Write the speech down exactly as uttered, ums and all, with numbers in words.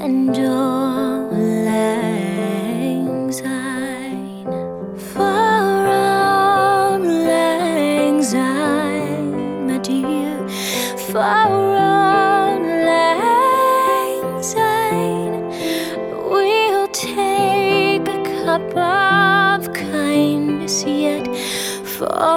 and Auld Lang Syne. For Auld Lang Syne, my dear, for Auld Lang Syne, we'll take a cup of kindness yet. For